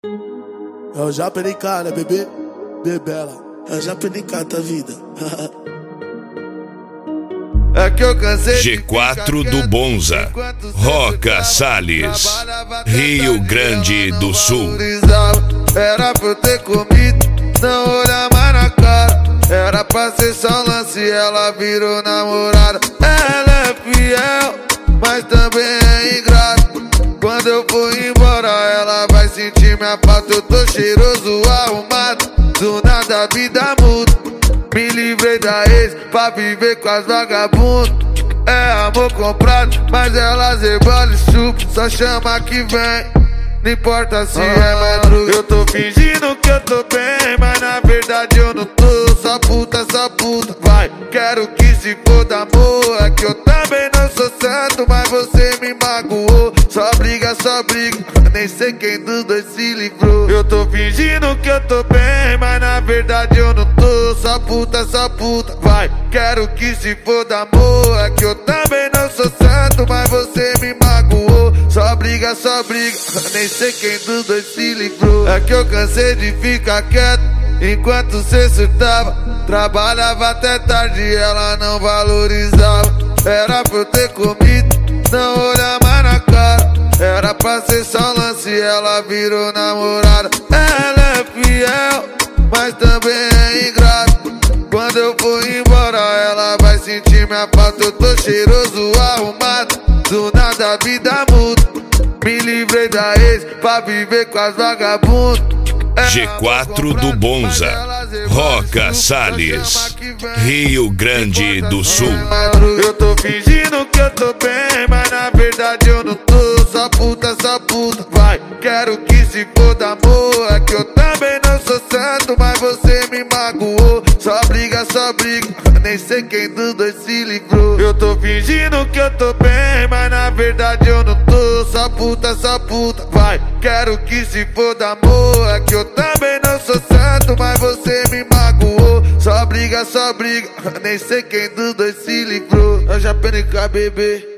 É o JPNK, né, bebê? Bebela. É o JPNK da vida. É que eu cansei G4 do Bonza, Roca Salles, Rio Grande do Sul. Era pra eu ter comido, não olhar mais na cara. Era pra ser só lance, ela virou namorada. Ela é fiel, mas também é ingrata. Quando eu for embora, ela vai sentir minha falta. Eu tô cheiroso, arrumado, do nada a vida muda. Me livrei da ex pra viver com as vagabundas. É amor comprado, mas elas rebolam e chupam. Só chama que vem, não importa se é madruga. Eu tô fingindo que eu tô bem, mas na verdade eu não tô. Só puta, vai, quero que se foda amor. É que eu também não sou santo, mas você me magoou. Só briga, nem sei quem dos dois se livrou. Eu tô fingindo que eu tô bem, mas na verdade eu não tô. Só puta, vai, quero que se foda amor. É que eu também não sou santo, mas você me magoou. Só briga, nem sei quem dos dois se livrou. É que eu cansei de ficar quieto enquanto cê surtava. Trabalhava até tarde, ela não valorizava. Era pra eu ter comido, não olhar mais na cara. Era pra ser só lance, ela virou namorada. Ela é fiel, mas também é ingrata. Quando eu for embora, ela vai sentir minha falta. Eu tô cheiroso, arrumado, do nada a vida muda. Me livrei da ex pra viver com as vagabundas. G4 do Bonza, Roca Salles, Rio Grande do Sul. Eu tô fingindo que eu tô bem, mas na verdade eu não tô. Só puta, vai, quero que se foda amor. É que eu também não sou santo, mas você me magoou. Só briga, nem sei quem dos dois se livrou. Eu tô fingindo que eu tô bem, mas na verdade eu não tô. Só puta, vai, quero que se foda amor. É que eu também não sou santo, mas você me magoou. Só briga, nem sei quem dos dois se livrou. É o JPNK, bebê.